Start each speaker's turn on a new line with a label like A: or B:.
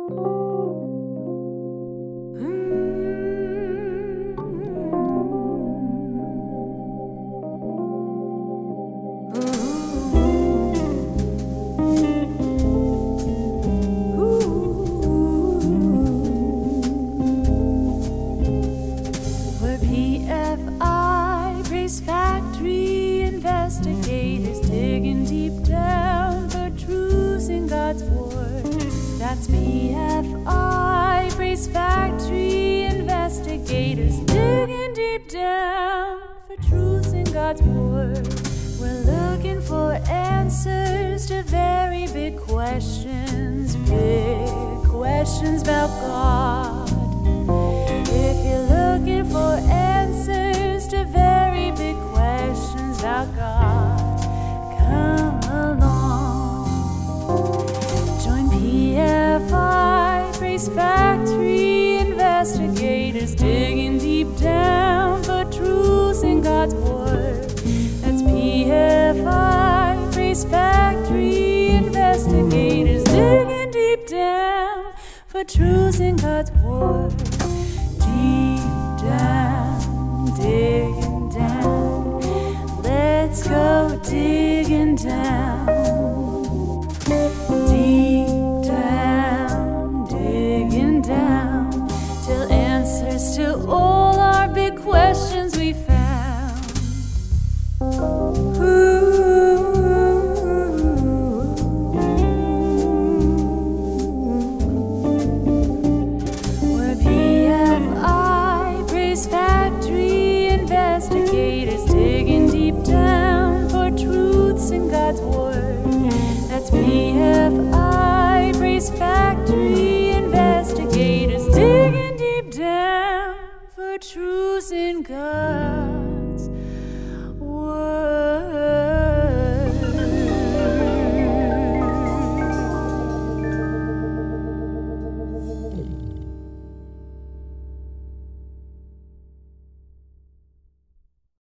A: Factory investigators digging deep down for truths in God's word. That's PFI, Praise Factory investigators digging deep down for truths in God's word. We're looking for answers to very big questions about God. If you're looking for answers to very big questions about God, come along. Join PFI, Praise Factory investigators digging deep down for truths in God's word. That's PFI, Praise Factory investigators digging deep down for truths in God's word. Deep down, digging down. Let's go digging down. Deep down, digging down, till answers to all our big questions we found. We're PFI, Praise Factory investigators digging deep down for truths in God's word. That's PFI, Praise Factory investigators digging deep down for truths in God's word.